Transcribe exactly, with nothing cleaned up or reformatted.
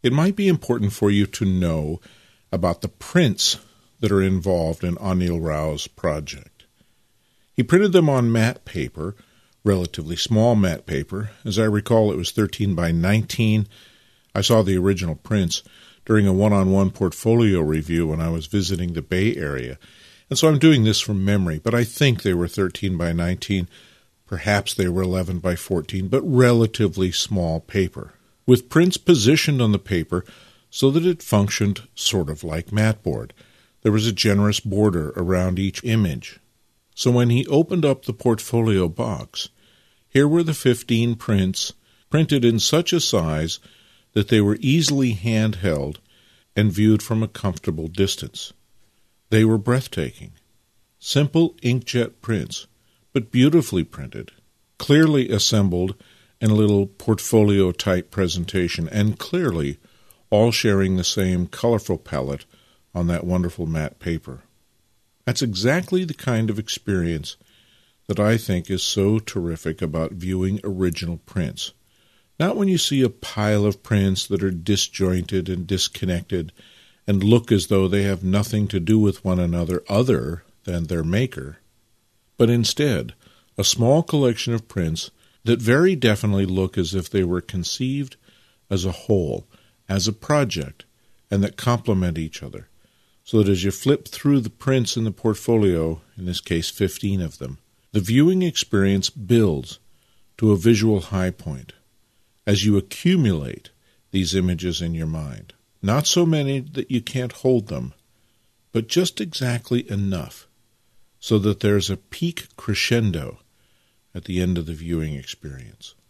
it might be important for you to know about the prints that are involved in Anil Rao's project. He printed them on matte paper, relatively small matte paper. As I recall, it was thirteen by nineteen. I saw the original prints during a one-on-one portfolio review when I was visiting the Bay Area. And so I'm doing this from memory, but I think they were thirteen by nineteen. Perhaps they were eleven by fourteen, but relatively small paper, with prints positioned on the paper so that it functioned sort of like matboard. There was a generous border around each image. So when he opened up the portfolio box, here were the fifteen prints printed in such a size that they were easily handheld and viewed from a comfortable distance. They were breathtaking. Simple inkjet prints, but beautifully printed, clearly assembled in a little portfolio-type presentation, and clearly all sharing the same colorful palette on that wonderful matte paper. That's exactly the kind of experience that I think is so terrific about viewing original prints. Not when you see a pile of prints that are disjointed and disconnected and look as though they have nothing to do with one another other than their maker, but instead a small collection of prints that very definitely look as if they were conceived as a whole, as a project, and that complement each other, so that as you flip through the prints in the portfolio, in this case fifteen of them, the viewing experience builds to a visual high point as you accumulate these images in your mind. Not so many that you can't hold them, but just exactly enough so that there's a peak crescendo at the end of the viewing experience.